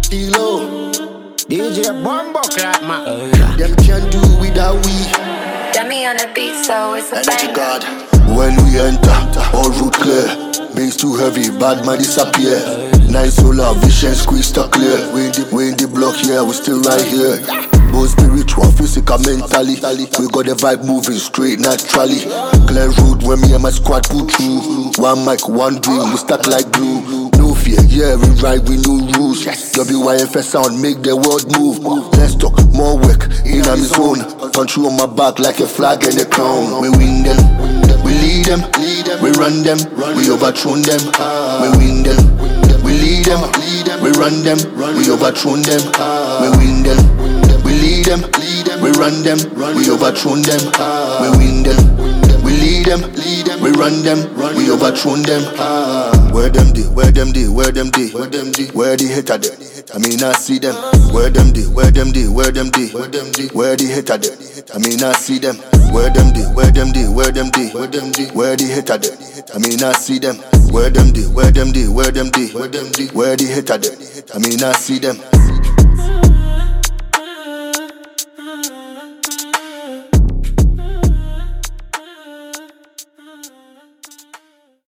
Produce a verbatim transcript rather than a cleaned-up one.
Kilo, D J Bombo Clap, man. Them can't do without we. Dummy on the beat, so it's a Energy bang. God. When we enter, all route clear. Bass too heavy, bad man disappear. Nine solar, vision squeeze stuck clear. We in the, we in the block here, we still right here. Both spiritual, physical, mentally. We got the vibe moving straight naturally. Clear road when me and my squad pull through. One mic, one dream, we stack like glue. No fear, yeah, we ride with no rules. W Y F S sound, make the world move. Let's talk, more work, in on the zone. Country on my back like a flag and a crown. We win them, we lead them, we run them, we overthrow them. We win them, we lead them, we run them, we overthrow them. We win them, we lead them, we run them, we overthrow them. We win them, we lead them, we run them, we overthrow them. Where them dey, where them dey, where them dey, where them dey, where the hater dey? I mean I see them. Where them dey, where them dey, where them dey, where them dey, where the hater dey? I mean I see them. Where them dey, where them dey, where them dey, where them dey, where the hater dey? I mean I see them. Where them dey, where them dey, where them dey, where them dey, where the hater dey? I mean I see them.